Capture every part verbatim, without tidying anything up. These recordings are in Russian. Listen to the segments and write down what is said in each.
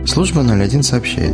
Служба ноль один сообщает.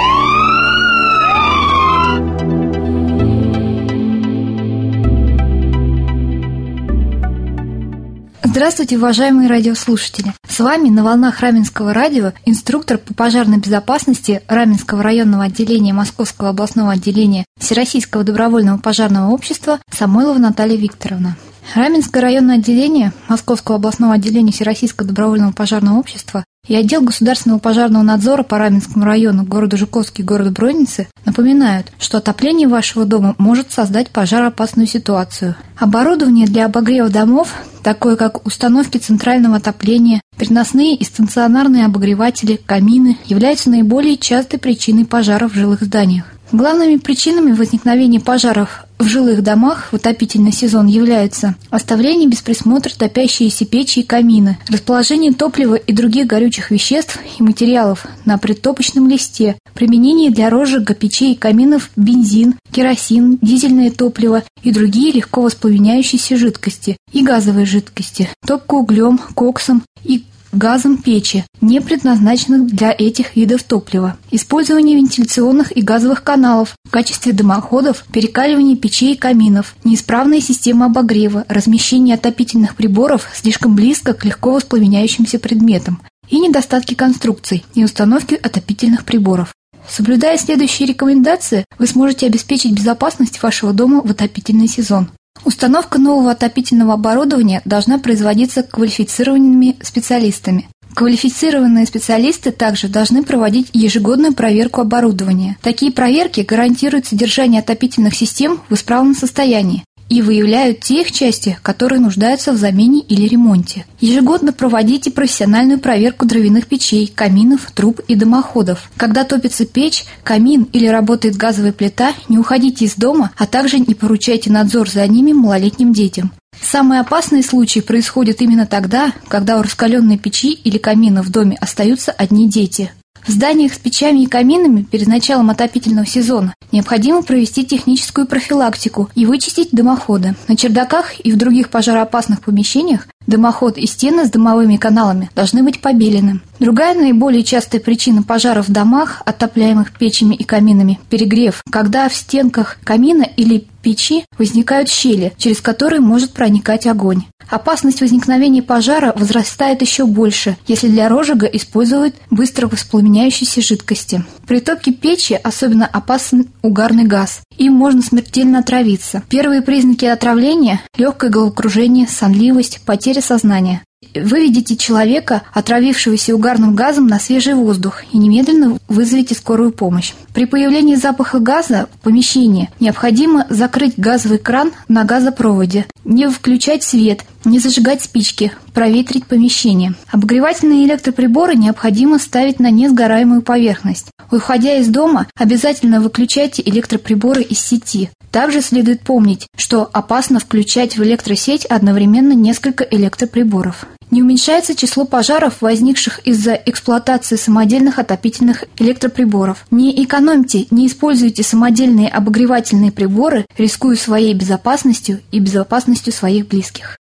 Здравствуйте, уважаемые радиослушатели! С вами на волнах Раменского радио инструктор по пожарной безопасности Раменского районного отделения Московского областного отделения Всероссийского добровольного пожарного общества Самойлова Наталья Викторовна. Раменское районное отделение Московского областного отделения Всероссийского добровольного пожарного общества и отдел государственного пожарного надзора по Раменскому району города Жуковский и города Бронницы напоминают, что отопление вашего дома может создать пожароопасную ситуацию. Оборудование для обогрева домов, такое как установки центрального отопления, переносные и стационарные обогреватели, камины, являются наиболее частой причиной пожаров в жилых зданиях. Главными причинами возникновения пожаров в жилых домах в отопительный сезон являются оставление без присмотра топящиеся печи и камины, расположение топлива и других горючих веществ и материалов на предтопочном листе, применение для розжига печей и каминов бензин, керосин, дизельное топливо и другие легко воспламеняющиеся жидкости и газовые жидкости, топка углем, коксом и газом печи, не предназначенных для этих видов топлива, использование вентиляционных и газовых каналов в качестве дымоходов, перекаливание печей и каминов, неисправная система обогрева, размещение отопительных приборов слишком близко к легко воспламеняющимся предметам и недостатки конструкций и установки отопительных приборов. Соблюдая следующие рекомендации, вы сможете обеспечить безопасность вашего дома в отопительный сезон. Установка нового отопительного оборудования должна производиться квалифицированными специалистами. Квалифицированные специалисты также должны проводить ежегодную проверку оборудования. Такие проверки гарантируют содержание отопительных систем в исправном состоянии и выявляют те их части, которые нуждаются в замене или ремонте. Ежегодно проводите профессиональную проверку дровяных печей, каминов, труб и дымоходов. Когда топится печь, камин или работает газовая плита, не уходите из дома, а также не поручайте надзор за ними малолетним детям. Самые опасные случаи происходят именно тогда, когда у раскаленной печи или камина в доме остаются одни дети. В зданиях с печами и каминами перед началом отопительного сезона необходимо провести техническую профилактику и вычистить дымоходы. На чердаках и в других пожароопасных помещениях дымоход и стены с дымовыми каналами должны быть побелены. Другая наиболее частая причина пожаров в домах, отопляемых печами и каминами – перегрев, когда в стенках камина или печи возникают щели, через которые может проникать огонь. Опасность возникновения пожара возрастает еще больше, если для розжига используют быстро воспламеняющиеся жидкости. При топке печи особенно опасен угарный газ. Им можно смертельно отравиться. Первые признаки отравления – легкое головокружение, сонливость, потеря сознания. Выведите человека, отравившегося угарным газом, на свежий воздух и немедленно вызовите скорую помощь. При появлении запаха газа в помещении необходимо закрыть газовый кран на газопроводе, не включать свет, не зажигать спички, проветрить помещение. Обогревательные электроприборы необходимо ставить на несгораемую поверхность. Выходя из дома, обязательно выключайте электроприборы из сети. Также следует помнить, что опасно включать в электросеть одновременно несколько электроприборов. Не уменьшается число пожаров, возникших из-за эксплуатации самодельных отопительных электроприборов. Не экономьте, не используйте самодельные обогревательные приборы, рискуя своей безопасностью и безопасностью своих близких.